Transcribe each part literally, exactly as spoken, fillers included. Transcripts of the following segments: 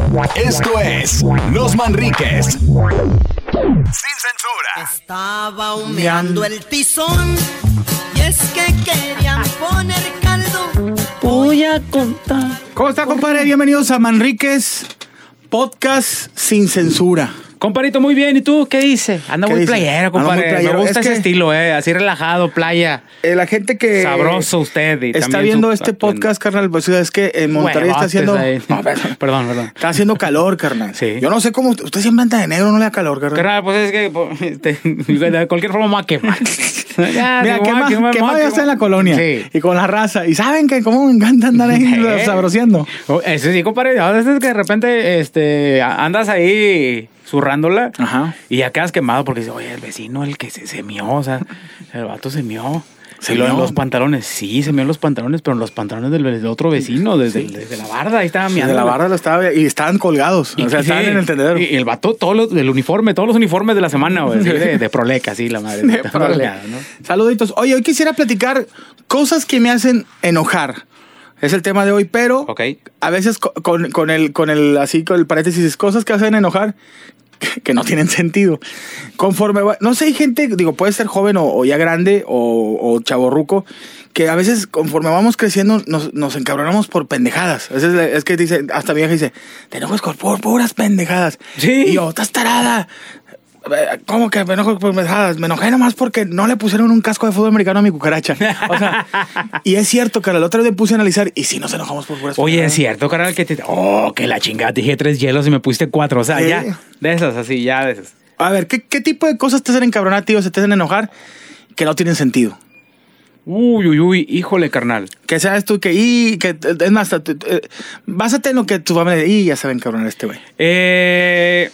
Esto es Los Manriques. Sin censura. Estaba humeando el tizón y es que querían poner caldo. Voy a contar. ¿Cómo está, compadre? Bienvenidos a Manriques Podcast Sin Censura. Comparito, muy bien. ¿Y tú qué dices? Anda muy dice? playero, compadre. Ando muy playero. Me gusta Es ese que- estilo, eh. Así relajado, playa. Eh, la gente que Sabroso usted. Y está también viendo su- este podcast, carnal, pues es que en Monterrey está Huevotes haciendo... ahí. No, perdón. Perdón, perdón. Está haciendo calor, carnal. Sí. Yo no sé cómo... Usted siempre anda de negro, no le da calor, carnal. Carnal, pues es que pues, este, de cualquier forma me va a quemar. Ya, Mira, me quema, voy a quemar, quema me voy a ya está en la quemar. colonia. Sí. Y con la raza. Y saben que cómo me encanta andar ahí Eh. sabroseando. Oh, Eso sí, compadre. A veces que de repente este, andas ahí zurrándola Ajá. y ya quedas quemado porque dices, oye, el vecino, el que se, se mió, o sea, el vato se mió. ¿Se Y luego en mió? los pantalones, sí, se mió en los pantalones, pero en los pantalones del, del otro vecino, desde, Sí. desde la barda, ahí estaba De miando. la barra lo estaba... Y estaban colgados. Y- o sea, sí, estaban en el tendedero. Y, y el vato, todos los, del uniforme, todos los uniformes de la semana, güey, así de, de proleca, sí, la madre. De Está prole. colgado, ¿no? Saluditos. Oye, hoy quisiera platicar cosas que me hacen enojar. Es el tema de hoy, pero Ok. a veces co- con, con el, con el, así con el paréntesis, cosas que hacen enojar que, que no tienen sentido. Conforme, va- no sé, hay gente, digo, puede ser joven o, o ya grande o, o chavorruco, que a veces conforme vamos creciendo nos, nos encabronamos por pendejadas. A veces le- es que dice, hasta mi vieja dice, te enojas por, por puras pendejadas. Sí. Y yo, estás tarada. ¿Cómo que me enojo por pendejadas? Me enojé nomás porque no le pusieron un casco de fútbol americano a mi cucaracha. O sea, y es cierto, que el otro día me puse a analizar y sí nos enojamos por puras Oye, es pendejadas. cierto, carnal, que te... Oh, que la chingada, te dije tres hielos y me pusiste cuatro, o sea, Sí. ya, de esas, así, ya de esas. A ver, ¿qué, ¿qué tipo de cosas te hacen encabronar, tío? Se te hacen enojar que no tienen sentido. Uy, uy, uy, híjole, carnal. Que seas tú que, y, que es más, te- te- eh, básate en lo que tu familia, y ya saben encabronar este güey. Eh,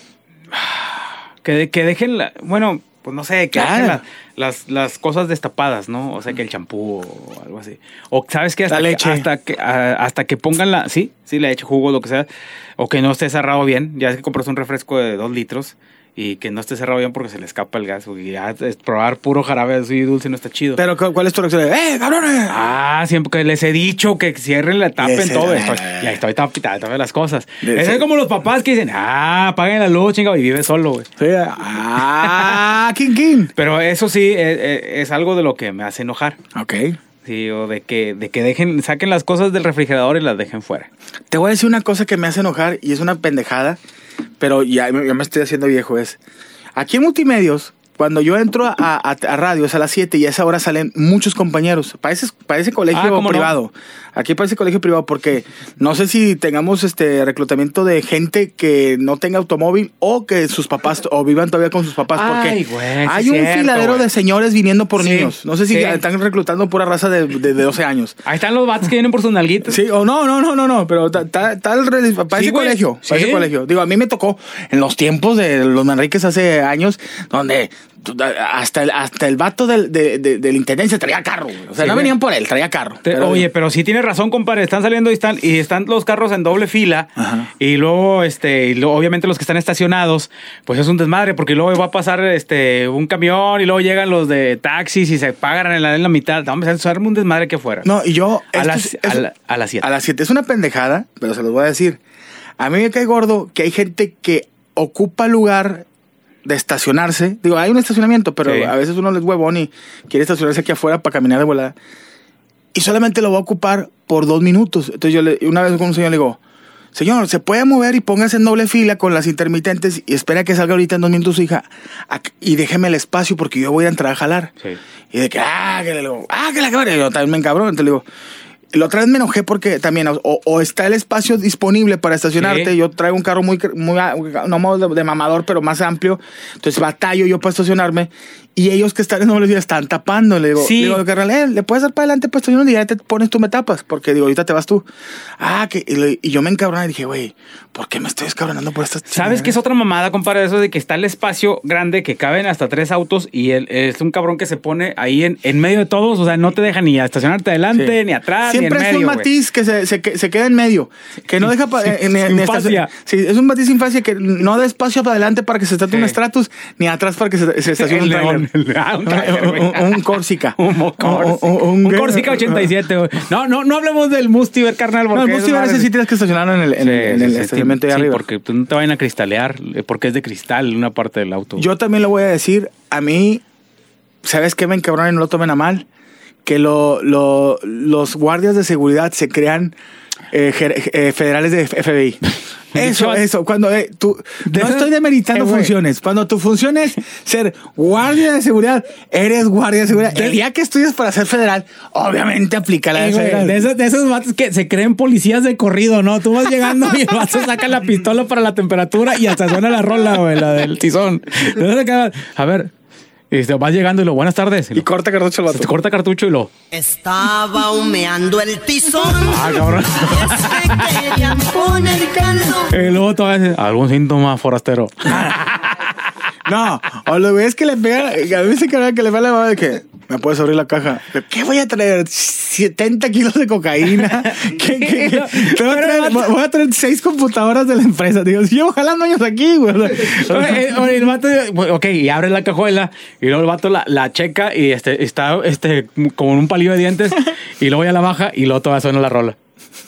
que, de- que dejen, la, bueno, pues no sé, que Claro. dejen la- las, las cosas destapadas, ¿no? O sea, que el champú o algo así. O sabes que hasta, La leche. Que, hasta, que, a- hasta que pongan la, sí, sí, leche, jugo, lo que sea, o que no esté cerrado bien. Ya es que compras un refresco de dos litros y que no esté cerrado bien porque se le escapa el gas. Y ya es probar puro jarabe así dulce no está chido. Pero, ¿cu- ¿cuál es tu reacción? ¡Eh, cabrones! Ah, siempre que les he dicho que cierren la tapen Les he- todo. Estoy, ya estoy tapita, tapen las cosas. Les- Es como los papás que dicen, ah, apaguen la luz, chingado, y vive solo, güey. Sí, ¡ah! ¡King, king! Pero eso sí, es, es- es algo de lo que me hace enojar. Ok. Sí, o de que, de que dejen, saquen las cosas del refrigerador y las dejen fuera. Te voy a decir una cosa que me hace enojar y es una pendejada, pero ya, ya me estoy haciendo viejo. Es aquí en Multimedios, cuando yo entro a, a, a radios a las siete y a esa hora salen muchos compañeros. Parece, parece colegio Ah, ¿cómo no? privado. Aquí parece colegio privado porque no sé si tengamos este reclutamiento de gente que no tenga automóvil o que sus papás o vivan todavía con sus papás. Porque Ay, güey, sí hay es un cierto, filadero güey. de señores viniendo por Sí, niños. No sé si sí. están reclutando pura raza de, de, de doce años. Ahí están los vatos que vienen por sus nalguitas. Sí, o no, no, no, no, no, pero ta- ta- tal re- parece Sí, güey. colegio, parece Sí. colegio. Digo, a mí me tocó en los tiempos de los Manriques hace años, donde tu- hasta el, hasta el vato del, de, de, de la intendencia traía carro, güey. O sea, Sí, no güey. venían por él, traía carro. Te- Pero- oye, pero sí tienes razón, compadre. Están saliendo y están, y están los carros en doble fila. Ajá. Y luego, este, y luego, obviamente los que están estacionados, pues es un desmadre, porque luego va a pasar este un camión y luego llegan los de taxis y se pagan en la, en la mitad. Vamos a hacer un desmadre que fuera. No, y yo... a esto las, es- a, es- la- a las siete. a las siete. Es una pendejada, pero se los voy a decir. A mí me cae gordo que hay gente que ocupa lugar de estacionarse. Digo, hay un estacionamiento, pero Sí. a veces uno les huevón y quiere estacionarse aquí afuera para caminar de volada. Y solamente lo va a ocupar por dos minutos. Entonces yo le, una vez con un señor le digo, señor, ¿se puede mover y póngase en doble fila con las intermitentes y espera que salga ahorita en dos minutos su hija? Ac- Y déjeme el espacio porque yo voy a entrar a jalar. Sí. Y de que, ah, que le digo, ah, que la cabrón. Y yo también me encabrón. Entonces le digo, la otra vez me enojé porque también, o, o está el espacio disponible para estacionarte. Sí. Yo traigo un carro muy, muy no modo de, de mamador, pero más amplio. Entonces batallo yo para estacionarme. Y ellos que están en doble fila están tapando. Le digo, Sí. le digo, carnal, eh, le puedes dar para adelante para estacionar y ya te pones tú me tapas. Porque digo, ahorita te vas tú. Ah, que, y, le- y yo me encabroné y dije, güey, ¿por qué me estoy escabronando por estas ¿Sabes qué es otra mamada, compadre? Eso de que está el espacio grande que caben hasta tres autos y él es un cabrón que se pone ahí en, en medio de todos. O sea, no te deja ni a estacionarte adelante, Sí. ni atrás, Siempre siempre en es medio, un matiz que se, se, se queda en medio. Que no deja... Pa, en, en, Sin fascia. Sí, es un matiz sin fascia que no da espacio para adelante para que se estacione Sí. un Stratus, ni atrás para que se, se estacione un El León, trailer. el- ah, un trailer, güey. Un, un Corsica. Un mo- Corsica. un- Un Corsica ochenta y siete, güey. No, no, no hablemos del Mustiver, carnal. No, Porque el Mustiver es ese sí tienes que estacionarlo en el, en, Sí, en sí, el sí, estacionamiento de sí, arriba. porque pues, no te vayan a cristalear, eh, porque es de cristal una parte del auto. Yo también lo voy a decir. A mí, ¿sabes qué me encabrona y no lo tomen a mal? Que lo, lo, los guardias de seguridad se crean eh, jer- eh, federales de F B I. Eso, eso. Cuando eh, tú. De No eso- estoy demeritando eh, güey. funciones. Cuando tu función es ser guardia de seguridad, eres guardia de seguridad. El día que estudias para ser federal, obviamente aplica la Eh, de güey, federal. de, esos, de esos vatos que se creen policías de corrido, ¿no? Tú vas llegando y el vato saca la pistola para la temperatura y hasta suena la rola, güey, la del tizón. Entonces, acá, a ver, y te vas llegando y lo, buenas tardes. Y, Y lo, corta cartucho el Se vato. te corta cartucho y lo. Estaba humeando el tizón. Ah, cabrón. Y es que querían poner caldo. Y luego todavía dice, algún síntoma forastero. No, o lo ves que le pega, a mí se cree que le pega la mamá de que me puedes abrir la caja. ¿Qué voy a traer? setenta kilos de cocaína. ¿Qué, qué, qué? Te voy, a traer, voy a traer seis computadoras de la empresa. Digo, llevo jalando años aquí, güey. O sea, Oye, oye, el vato, ok, y abre la cajuela y luego el vato la, la checa y este, está este, como en un palillo de dientes y luego ya la baja y luego todavía suena la rola.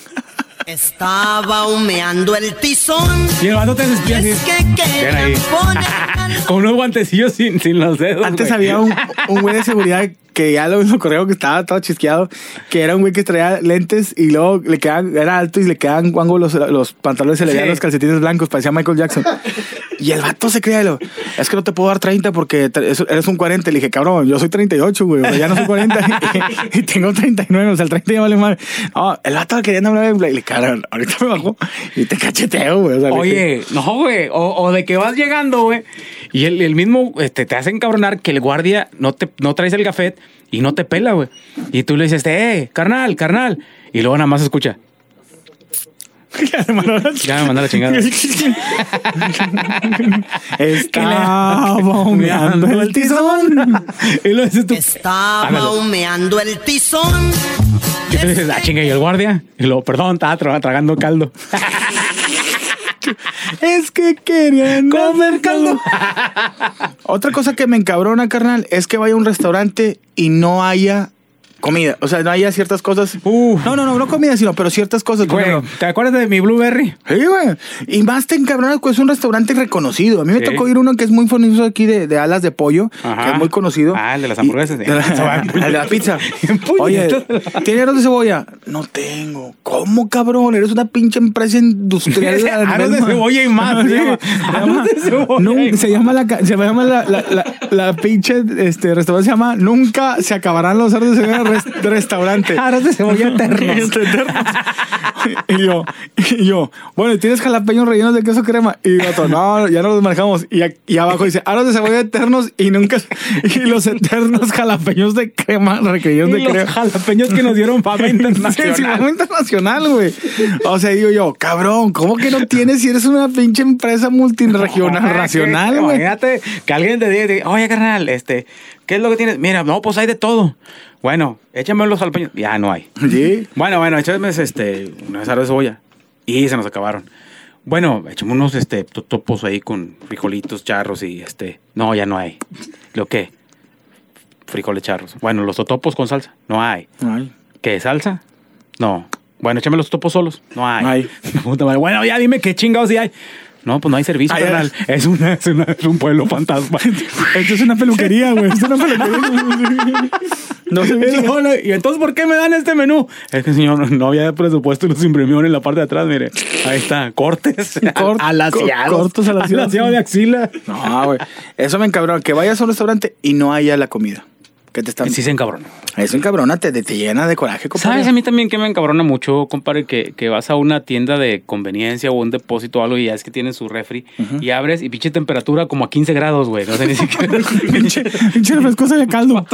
Estaba humeando el tizón. Y el vato te Y despide así. es que Ven ahí. querían poner caldo. Con unos guantecillos sin, sin los dedos. Antes güey. había un, un güey de seguridad que ya lo, lo correo que estaba todo chisqueado, que era un güey que traía lentes y luego le quedaban, era alto y le quedaban guango los, los pantalones, se le veían Sí. los calcetines blancos, parecía Michael Jackson. Y el vato se creía, lo, es que no te puedo dar treinta porque te- eso- eres un cuarenta. Le dije, cabrón, yo soy treinta y ocho, güey, o sea, ya no soy cuarenta y, y tengo treinta y nueve, o sea, el treinta ya vale mal. No, el vato quería hablar y le dije, cabrón, ahorita me bajo y te cacheteo, güey. O sea, le dije, Oye, no, güey. O, o de que vas llegando, güey. Y el, el mismo este, te hace encabronar que el guardia no, te, no traes el gafet y no te pela, güey. Y tú le dices, eh, carnal, carnal. Y luego nada más escucha. ya me mandó la Ya me mandó la chingada. Estaba humeando el tizón. Y luego dices tú. Estaba Ándale. humeando el tizón. Y tú dices, ah, chinga, y el guardia. Y luego, perdón, estaba tra- tragando caldo. Es que querían comer caldo. Otra cosa que me encabrona, carnal, es que vaya a un restaurante y no haya comida. O sea, no haya ciertas cosas. Uf. No, no, no, no comida, sino, pero ciertas cosas. Por Güey, ejemplo, ¿te acuerdas de mi Blueberry? sí, güey. Y más te encabrona, pues es un restaurante reconocido. A mí me Sí. tocó ir a uno que es muy famoso aquí de, de alas de pollo, Ajá. que es muy conocido. Ah, el de las Y- hamburguesas. de la, el de la pizza. Oye, ¿tiene arroz de cebolla? No tengo. ¿Cómo, cabrón? Eres una pinche empresa industrial. Arroz de cebolla y más, Sí. se llama. Arroz de cebolla Nun- y se llama la, ca- se llama la, la, la, la pinche este, restaurante se llama Nunca se acabarán los arroz de cebolla res- restaurante. Arroz de cebolla eternos. Eternos. Y yo, y yo, bueno, ¿y tienes jalapeños rellenos de queso crema? Y yo, no, ya no los manejamos. Y, a- y abajo dice, arroz de cebolla eternos y nunca, y los eternos jalapeños de crema, requeridos de Y los crema. jalapeños que nos dieron fama Sí, internacional. sí, fama internacional, güey. O sea, digo yo, cabrón, ¿cómo que no tienes si eres una pinche empresa multinacional Ay, racional, que- güey? Imagínate que alguien te diga, oye, carnal, este, ¿qué es lo que tienes? Mira, no, pues hay de todo. Bueno, échame los jalapeños. Ya no hay. Sí. Bueno, bueno, échame este, unas arroz de cebolla. Y se nos acabaron. Bueno, échame unos este, totopos ahí con frijolitos, charros y este. No, ya no hay. ¿Lo qué? Frijoles charros. Bueno, los totopos con salsa. No hay. Ay. ¿Qué? ¿Salsa? No. Bueno, échame los totopos solos. No hay. No hay. Puta madre. Bueno, ya dime qué chingados sí hay. No, pues no hay servicio, Ay, carnal. Es, una, es, una- es un pueblo fantasma. Esto es una peluquería, güey. Esto es una peluquería. No sé. Y luego, no, ¿y entonces por qué me dan este menú? Es que, señor, no, no había presupuesto y los imprimió en la parte de atrás, mire. Ahí está, cortes. Cort- alaciados. co- cortos alaciados. Alaciado de axila. No, güey. Eso me encabrona. Que vayas a un restaurante y no haya la comida. Que te están... Sí se encabrona. Eso encabrona, te, te llena de coraje, compadre. ¿Sabes a mí también que me encabrona mucho, compadre? Que, que vas a una tienda de conveniencia o un depósito o algo y ya es que tienen su refri y abres y pinche temperatura como a quince grados, güey. No sé ni siquiera. Pinche, pinche refrescosa de caldo.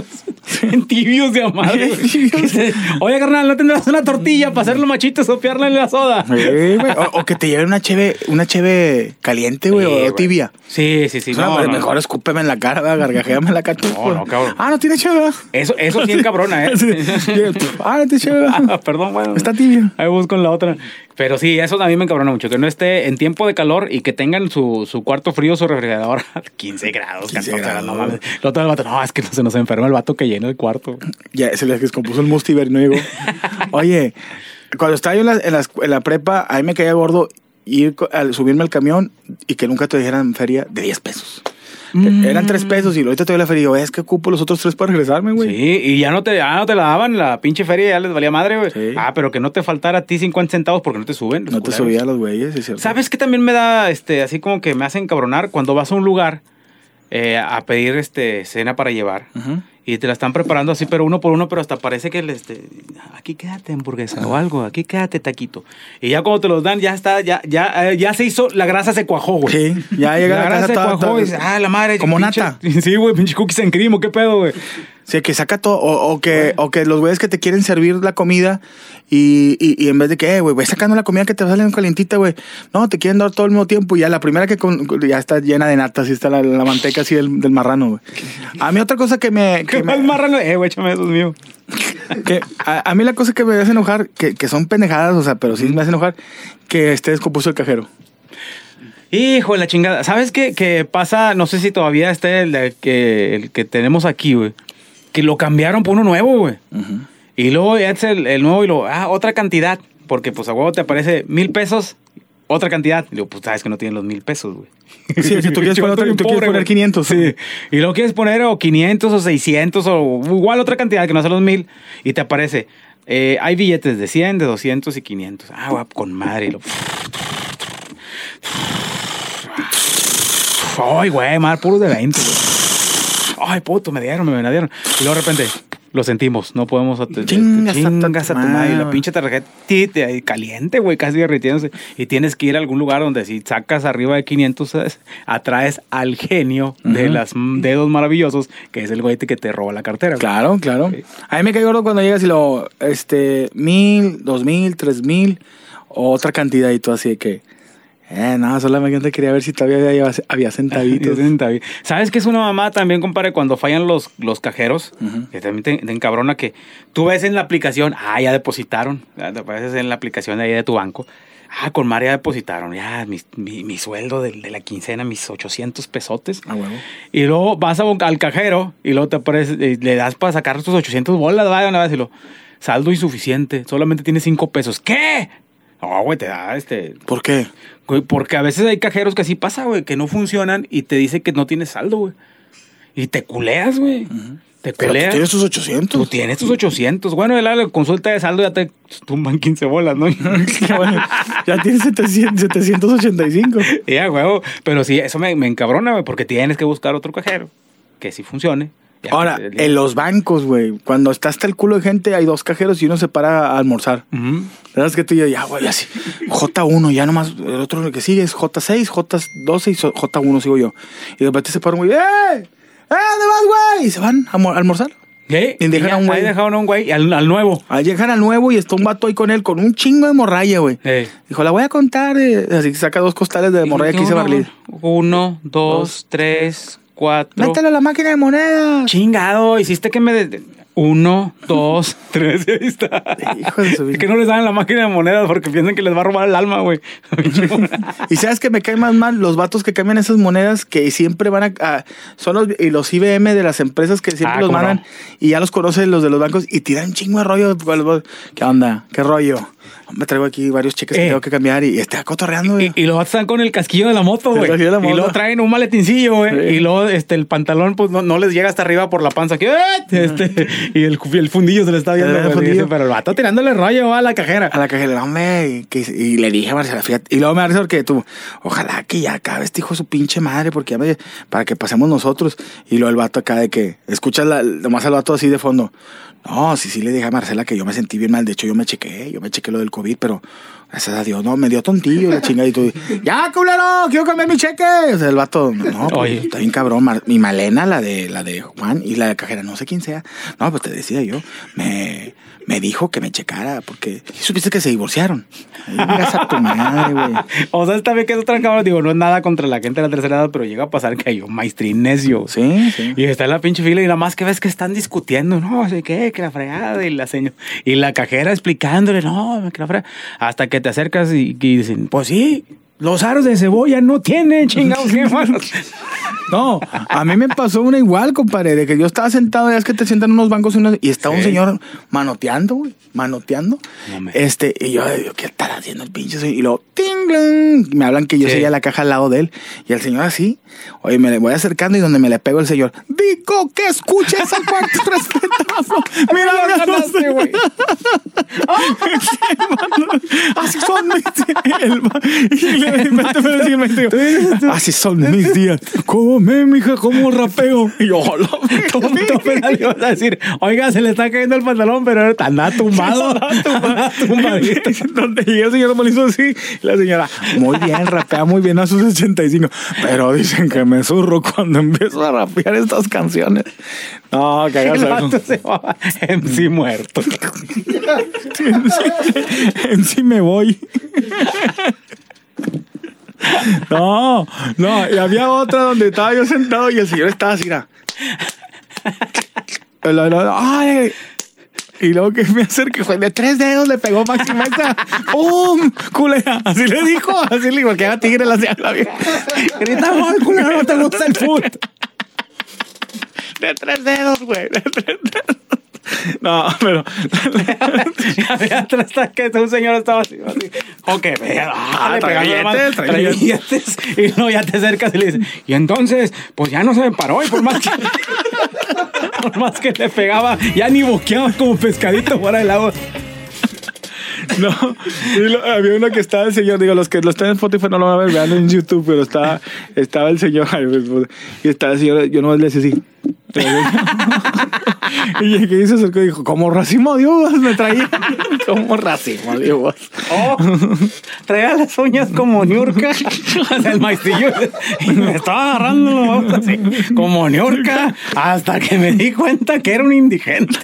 En tibios de madre. Oye, carnal, ¿no tendrás una tortilla para hacerlo machito y sopearla en la soda? Sí, güey. O, o que te lleven una cheve, una cheve caliente, güey, Sí, o güey. tibia. Sí, sí, sí. O sea, No, pues, no, mejor no. escúpeme en la cara, ¿verdad? Gargajéame en la cara. No, no, cabrón. Ah, no tiene cheve. ¿verdad? Eso, eso sí es cabrona, ¿eh? Sí. Ah, no tiene cheve. ¿verdad? Ah, perdón, bueno. Está tibio. Ahí busco en la otra. Pero sí, eso a mí me encabrona mucho. Que no esté en tiempo de calor y que tengan su, su cuarto frío, su refrigerador a quince grados. quince cabrón, grados. No mames. El otro del vato, no, es que no se nos enferma el vato que llena el cuarto. Ya se les descompuso el mustiver, no llegó. Oye, cuando estaba yo en la, en la, en la prepa, a mí me caía gordo ir co- al subirme al camión y que nunca te dijeran feria de diez pesos. Mm. Eran tres pesos y ahorita te doy la feria y digo, es que ocupo los otros tres para regresarme, güey. Sí, y ya no te, ya no te la daban, la pinche feria ya les valía madre, güey. Sí. Ah, pero que no te faltara a ti cincuenta centavos porque no te suben. los No te culeros. subía a los güeyes, es cierto. ¿Sabes qué también me da, este, así como que me hacen cabronar? Cuando vas a un lugar eh, a pedir, este, cena para llevar. Ujú. Y te la están preparando así, pero uno por uno, pero hasta parece que les, este, aquí quédate hamburguesa o algo, aquí quédate taquito. Y ya cuando te los dan, ya está, ya, ya, eh, ya se hizo, la grasa se cuajó, güey. Sí, ya llega la a la grasa casa se toda- cuajó toda- y dices, ah, la madre. como pinche- nata. Sí, güey, pinche cookies en cream, ¿o qué pedo, güey? Sí, que saca todo, o, o que, o que los güeyes que te quieren servir la comida y, y, y en vez de que, eh, güey, ve sacando la comida que te va saliendo calientita, güey. No, te quieren dar todo al mismo tiempo y ya la primera que con- ya está llena de nata, así está la, la manteca así del, del marrano, güey. A mí otra cosa que me... ¿Qué Que mal me marrano? Eh, güey, échame esos míos. que a, a mí la cosa que me hace enojar, que, que son pendejadas, o sea, pero sí me hace enojar, que esté descompuesto el cajero. Hijo de la chingada. ¿Sabes qué, qué pasa? No sé si todavía está el, de que, el que tenemos aquí, güey. Que lo cambiaron por uno nuevo, güey. Y luego ya es el, el nuevo y luego, ah, otra cantidad. Porque pues a huevo te aparece mil pesos, otra cantidad. Y digo, pues sabes que no tienen los mil pesos, güey. Sí, si tú quieres poner, otra- tú quieres Pobre, poner güey. quinientos. Sí. Y luego quieres poner o quinientos o seiscientos o igual otra cantidad que no son los mil. Y te aparece, eh, hay billetes de cien, de doscientos y quinientos. Ah, güey, con madre. Y lo... Ay, güey, mar, puros de veinte, güey. Ay, puto, me dieron, me dieron. Y luego de repente, lo sentimos, no podemos... at- Chingas a tu Chingas a tu madre, madre. Y la güey. pinche tarjeta ti- te- caliente, güey, casi derritiéndose. Y tienes que ir a algún lugar donde si sacas arriba de quinientos, ¿sabes? Atraes al genio de los dedos maravillosos, que es el güey que te roba la cartera. güey. Claro, claro. Sí. A mí me cae gordo cuando llegas y lo, este, mil, dos mil, tres mil, otra cantidad y todo así de que, eh, no, solamente quería ver si todavía había, había centavitos. ¿Sabes qué es una mamá también, compadre? Cuando fallan los, los cajeros, que también te, te encabrona que tú ves en la aplicación, ah, ya depositaron, ya te apareces en la aplicación de ahí de tu banco, ah, con María depositaron, ya, mi, mi, mi sueldo de, de la quincena, mis ochocientos pesotes. Ah, huevo. Y luego vas a, al cajero y luego te aparece, y le das para sacar tus ochocientos bolas, vaya una vez y lo, saldo insuficiente, solamente tienes cinco pesos. ¿Qué? No, güey, te da este... ¿Por qué? Güey, porque a veces hay cajeros que así pasa, güey, que no funcionan y te dice que no tienes saldo, güey. Y te culeas, güey. Te Pero tú culeas. tienes tus Tú ochocientos. tienes tus ochocientos. Bueno, la, la consulta de saldo ya te tumban quince bolas, ¿no? Bueno, ya tienes setecientos, setecientos ochenta y cinco. Ya, güey. Pero sí, eso me, me encabrona, güey, porque tienes que buscar otro cajero que sí funcione. Ya, Ahora, pues, en los bancos, güey, cuando está hasta el culo de gente, hay dos cajeros y uno se para a almorzar. Ujú. ¿Sabes que tú y yo, ya, güey, así, J uno, ya nomás, el otro que sigue es J seis, J doce y so- J uno sigo yo. Y de repente se paran, güey, ¡eh! ¡Eh, dónde vas, güey! Y se van a mo- a almorzar. ¿Qué? Y dejan ya, a un güey. Ahí dejaron a un güey y al, al nuevo. Ahí llegan al nuevo y está un vato ahí con él, con un chingo de hemorragia, güey. Eh. Dijo, la voy a contar. eh. Así que saca dos costales de hemorragia que hice Barley. Uno, dos, tres, cuatro. Mételo a la máquina de monedas. Chingado, hiciste que me... de- Uno, dos, tres, y ahí está. Hijo de su Es que no les dan la máquina de monedas porque piensan que les va a robar el alma, güey. Y sabes que me caen más mal los vatos que cambian esas monedas que siempre van a... a- son los, y los I B M de las empresas que siempre Ah, los cómo mandan no. y ya los conocen los de los bancos y tiran un chingo de rollo. ¿Qué onda? ¿Qué rollo? Me traigo aquí varios cheques que Eh. tengo que cambiar y está cotorreando, güey. Y, y luego están con el casquillo de la moto, El güey. casquillo de la Y moto. luego traen un maletincillo, güey. Sí. Y luego este, el pantalón, pues no, no les llega hasta arriba por la panza. Que, este, y el, el fundillo se le está viendo. El güey, fundillo. dice, pero el vato tirándole rollo va a la cajera. A la cajera, hombre, y, que- y le dije a Marcela, fíjate, y luego me parece porque tú, ojalá que ya acabe este hijo de su pinche madre, porque ya me, para que pasemos nosotros. Y luego el vato acá de que, escuchas la, nomás al vato así de fondo. No, sí, sí le dije a Marcela que yo me sentí bien mal, de hecho yo me chequé, yo me chequé lo del COVID, pero Gracias a Dios, no, me dio tontillo la chingada y tú, ya, culero, quiero cambiar mi cheque. O sea, el vato, no, pues, Oye. está bien cabrón. Mar- mi Malena, la de, la de Juan, y la de cajera, no sé quién sea. No, pues te decía yo, me, me dijo que me checara, porque supiste que se divorciaron. Ahí llegas a tu madre, güey. O sea, está bien que es otra cámara, digo, no es nada contra la gente de la tercera edad, pero llega a pasar que hay un maestrín necio. Sí, sí. Y está en la pinche fila y nada más que ves que están discutiendo, no sé qué, que la fregada y la señora. Y la cajera explicándole, no, que la fregada. Hasta que te acercas y, y dicen, pues sí, los aros de cebolla no tienen, chingados, qué malos. No, a mí me pasó una igual, compadre, de que yo estaba sentado, ya es que te sientan en unos bancos y, unos- y estaba un Sí. señor manoteando, güey, manoteando. No me- Este, y yo, yo, ¿qué estará haciendo el pinche señor? Y luego, tingling, me hablan que yo Sí. seguía la caja al lado de él. Y el señor así, oye, me le voy acercando y donde me le pego el señor, digo que escuches a cuarto respetable. Mira, lo mira, ganaste, güey. así son mis días. El ma- y le- vete, pero sí, me digo, así son mis días. Come, mija, como rapeo. Y yo, hola. Tú apenas le ibas a decir, oiga, se le está cayendo el pantalón, pero anda tumbado. Anda tumbadito. Donde llega el señor me lo hizo así. Y la señora, muy bien, rapea muy bien a sus ochenta y cinco. Pero dicen que me zurro cuando empiezo a rapear estas canciones. No, que hagas El algo. vato se va en sí muerto. En sí me voy. No, no, y había otra donde estaba yo sentado y el señor estaba así, mira. La- la- Ay, y luego que me acerqué, fue de tres dedos, le pegó máxima esa. ¡Pum! Culera. Así le dijo, así le dijo, que era tigre la señora. Grita, gol, culero, no te gusta el fútbol. De tres dedos, güey. De tres dedos. No, pero. Y había atrás que un señor estaba así, así. O que vea, ah, le trae pegando la mano, billetes, trae trae billetes. billetes. Y luego ya te acercas y le dices, y entonces, pues ya no se me paró. Y por más que, por más que le pegaba, ya ni boqueaba como pescadito fuera del agua. No, y lo- había uno que estaba el señor, digo, los que lo están en Spotify no lo van a ver, vean en YouTube, pero estaba, estaba el señor, ay, pues, y estaba el señor, yo nomás le decía así. Y llegué y se acercó y dijo, como racimo de uvas me traía. Como racimo de uvas. Oh, traía las uñas como Niurka. O sea, el maestrillo. Y me estaba agarrando la boca así, como Niurka, hasta que me di cuenta que era un indigente.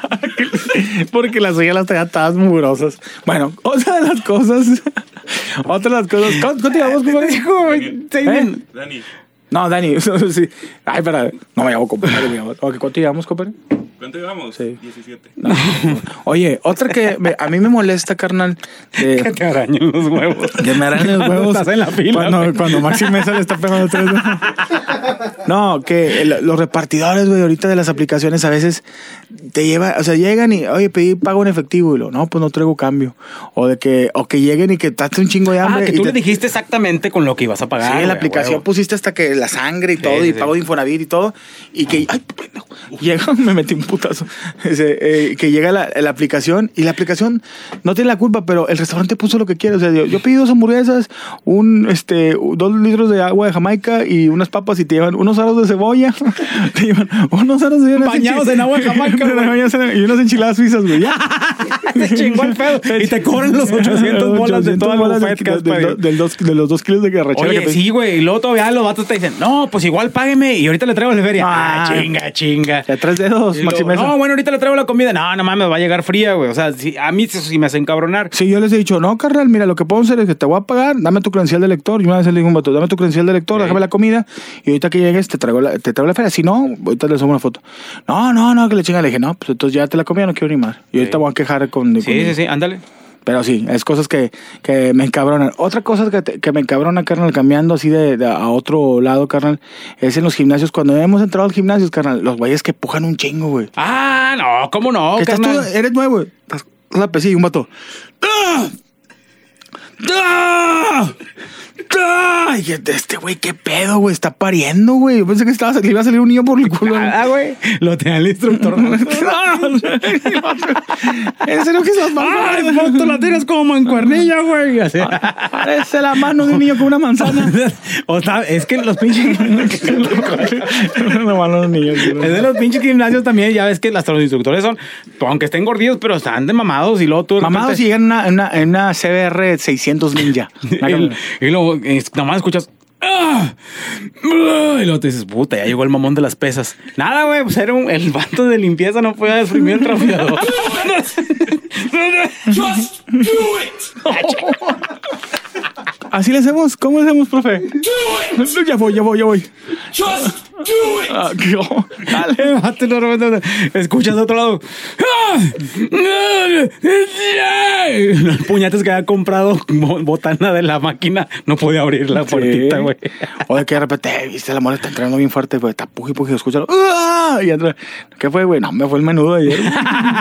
Porque las uñas las traía todas mugrosas. Bueno, otra de las cosas, otra de las cosas, ¿cuánto cuánto llevamos, compadre? Dijo, seis ¿Eh? min- Dani, No, Dani, sí. Ay, espera, no me llamo compadre. me llamo- Ok, ¿cuánto llevamos, compadre? ¿cuánto llevamos? Sí. diecisiete. No. Oye, otra que me- a mí me molesta, carnal, que de, te arañen los huevos. que me harán los Cuando huevos. estás en la fila, Cuando, güey. cuando Maxi Mesa le está pegando tres. No, que el- los repartidores, güey, ahorita de las aplicaciones a veces te llevan, o sea, llegan y, oye, pedí pago en efectivo y lo, no, pues no traigo cambio. O de que, o que lleguen y que te un chingo de hambre. Ah, que y tú te- le dijiste exactamente con lo que ibas a pagar. Sí, en la güey, a aplicación huevo. pusiste hasta que la sangre y Sí, todo, sí, y sí. pago de Infonavit y todo, y que, ay, pendejo, llega, me metí un putazo, Ese, eh, que llega la, la aplicación, y la aplicación no tiene la culpa, pero el restaurante puso lo que quiere, o sea, yo, yo pedí dos hamburguesas, un, este, dos litros de agua de Jamaica y unas papas, y te llevan unos aros de cebolla, te llevan unos aros de unas Bañados enchi- en agua de Jamaica, güey. Bañados en- y unas enchiladas suizas, güey, ya. Se chingó el pedo. Y te cobran los ochocientos bolas de toda la bolas buffet que has del- pedido. del dos- de los dos kilos de garrachera que Oye, pedí. sí, güey. Y luego todavía los vatos te dicen, no, pues igual págueme y ahorita le traigo la feria. Ah, Ah, chinga, chinga. De tres dedos, Y luego, Maxi Mesa. no, bueno, ahorita le traigo la comida. No, no mames, va a llegar fría, güey. O sea, sí, a mí eso sí me hace encabronar. Sí, yo les he dicho, no, carnal, mira, lo que puedo hacer es que te voy a pagar, dame tu credencial de lector. Y una vez le dije a un vato, dame tu credencial de lector, Sí. déjame la comida, y ahorita que llegues te traigo la, te traigo la feria. Si no, ahorita le subo una foto. No, no, no, que le chinga. Le dije, no, pues entonces ya te la comida, no quiero ni más. Y ahorita Sí. voy a quejar con... Sí, con- sí, sí, ándale. Pero sí, es cosas que, que me encabronan. Otra cosa que, te- que me encabrona, carnal, cambiando así de, de a otro lado, carnal, es en los gimnasios. Cuando hemos entrado al gimnasio, carnal, los güeyes que pujan un chingo, güey. Ah, no, ¿cómo no, Que estás carnal? tú, eres nuevo, güey. Estás la pesilla y un vato. ¡Ah! ¡Ah! ¡Ah! Ay, este güey, qué pedo, güey, está pariendo, güey. Yo pensé que estaba, que iba a salir un niño por el culo. Ah, güey. Lo tenía el instructor. En serio que esas manos. Ay, foto la tienes como en cuernilla, güey. Así. Parece la mano de un niño con una manzana. O sea, es que los pinches. La mano de un niño. Es de los pinches gimnasios también. Ya ves que hasta los instructores son, aunque estén gordidos, pero están de mamados. Y luego tú. Mamados y llegan en una, en una, en una C B R seiscientos Ninja. y, y luego eh, nomás escuchas. ¡Ah! Y luego te dices, puta, ya llegó el mamón de las pesas. Nada, güey, pues era un, el vato de limpieza, no podía exprimir el trapeador. Just do it. ¿Así le hacemos? ¿Cómo le hacemos, profe? Ya voy, ya voy, ya voy. Just do it. Ah, qué- oh, Dale. Escuchas de otro lado. Los puñetes que había comprado bo- botana de la máquina, no podía abrir la puertita, güey. O de que de repente, eh, viste, la morra está entrando bien fuerte, güey, está puji, puji, escúchalo. ¡Ah! Y entra. ¿Qué fue, güey? No, me fue el menudo de ayer.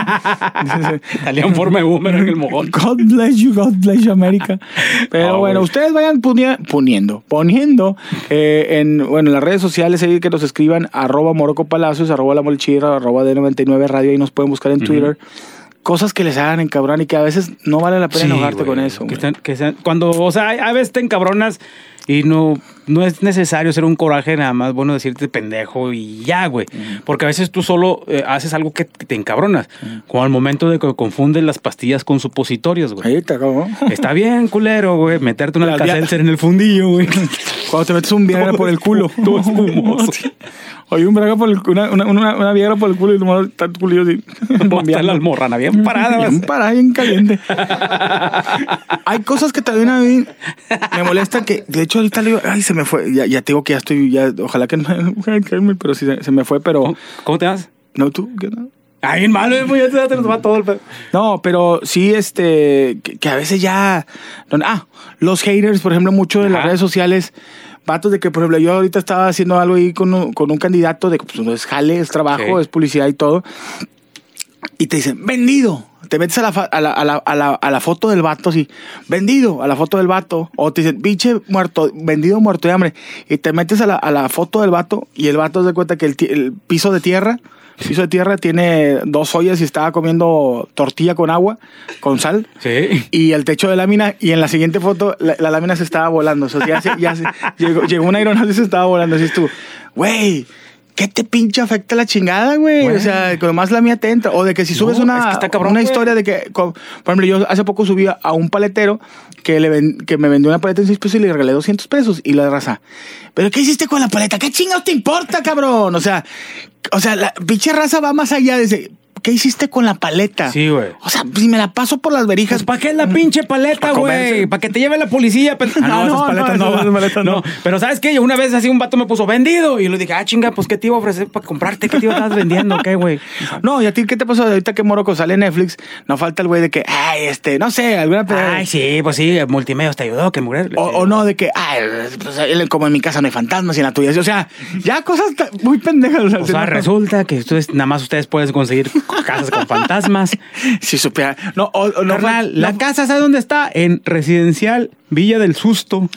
Salía en forma de boomerang el mojón. God bless you, God bless you, América. Pero Oh, bueno, güey. ustedes vayan punia- poniendo, poniendo eh, en, bueno, en las redes sociales ahí que nos escriban arroba Morocco Palacios, arroba La Molchira, arroba D noventa y nueve Radio, ahí nos pueden buscar en Twitter. Cosas que les hagan encabronar y que a veces no vale la pena Sí, enojarte güey. con eso. Que güey. están- que sean- cuando, o sea, a veces te encabronas y no, no es necesario ser un coraje, nada más bueno decirte pendejo y ya, güey. Porque a veces tú solo eh, haces algo que te encabronas. Como al momento de que confundes las pastillas con supositorios, güey. Ahí te acabo. Está bien, culero, güey, meterte una La Alka-Seltzer en el fundillo, güey. Cuando te metes un Viagra por el culo. Todo espumoso. Oye, un Viagra por el culo, una, una, una, una Viagra por el culo y nomás está tu culillo así. Mata la almorrana bien parada. Bien vas. parada, bien caliente. Hay cosas que también a mí me molestan que, de hecho, ahorita le digo, ay, se me fue. Ya, ya te digo que ya estoy, ya, ojalá que no, pero sí se, se me fue, pero. ¿Cómo, cómo te llamas? No, tú, ¿qué no? Ay, bien malo, güey, ya te, te nos va todo el pedo. No, pero sí, este, que, que a veces ya. no, Ah, los haters, por ejemplo, mucho de las Ajá. redes sociales. Vatos de que, por ejemplo, yo ahorita estaba haciendo algo ahí con un, con un candidato de que pues, no es jale, es trabajo, Sí. es publicidad y todo. Y te dicen, vendido. Te metes a la, fa- a, la, a, la, a, la, a la foto del vato así, vendido, a la foto del vato. O te dicen, pinche muerto, vendido muerto de hambre. Y te metes a la, a la foto del vato y el vato se da cuenta que el, ti- el piso de tierra, piso de tierra tiene dos ollas y estaba comiendo tortilla con agua, con sal. Sí. Y el techo de lámina, y en la siguiente foto, la, la lámina se estaba volando. O sea, ya se, ya se, llegó, llegó una aeronave y se estaba volando. Así es tú, güey, ¿qué te pinche afecta la chingada, güey? Güey. O sea, con más la mía te entra. O de que si subes No, una, es que está cabrón, una güey. historia de que, con- por ejemplo, yo hace poco subí a un paletero que, le ven- que me vendió una paleta en seis pesos y le regalé doscientos pesos. Y la raza, ¿pero qué hiciste con la paleta? ¿Qué chingados te importa, cabrón? O sea, o sea, la pinche raza va más allá de ese, ¿qué hiciste con la paleta? Sí, güey. O sea, si me la paso por las verijas. Pues, ¿para qué es la pinche paleta, Pa' comerse. güey? ¿Para que te lleve la policía? Pe- Ah, no, No, esas no, paletas no, no, esas va. paletas no. No, pero ¿sabes qué? Yo una vez así un vato me puso vendido. Y le dije, ah, chinga, pues ¿qué te iba a ofrecer para comprarte? ¿Qué te ibas vendiendo? ¿Qué, güey? No, ¿y a ti qué te pasó ahorita que Morocco sale en Netflix? No falta el güey de que, ay, este, no sé, alguna peda- Ay, sí, pues sí, Multimedios te ayudó, que mujer. O, o no, de que, ay, pues, como en mi casa no hay fantasmas y en la tuya. O sea, ya cosas ta- muy pendejas. O sea, no- resulta que ustedes, nada más ustedes pueden conseguir casas con fantasmas. Si supiera. No, o, o no, Carnal, no- la casa, ¿sabes dónde está? En Residencial Villa del Susto.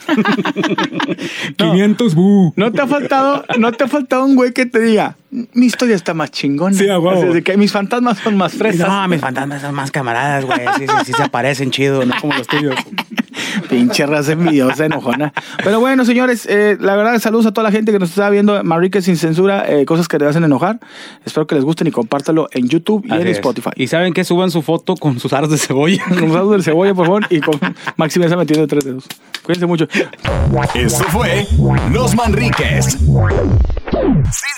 quinientos bu. no te ha faltado, no te ha faltado un güey que te diga, mi historia está más chingona. Sí, a huevo. O sea, de que mis fantasmas son más fresas. No, mis fantasmas son más camaradas, güey. Sí, sí, sí se aparecen chido, no como los tuyos. Pinche raza envidiosa, enojona. Pero bueno, señores, eh, la verdad, saludos a toda la gente que nos está viendo. Manrique sin censura, eh, cosas que te hacen enojar. Espero que les gusten y compártalo en YouTube y Así en es. Spotify. Y saben que suban su foto con sus aros de cebolla. Con los dados del cebolla, por favor, y con Maxi Mesa metiendo tres dedos. Cuídense mucho. Esto fue Los Manriques. Sin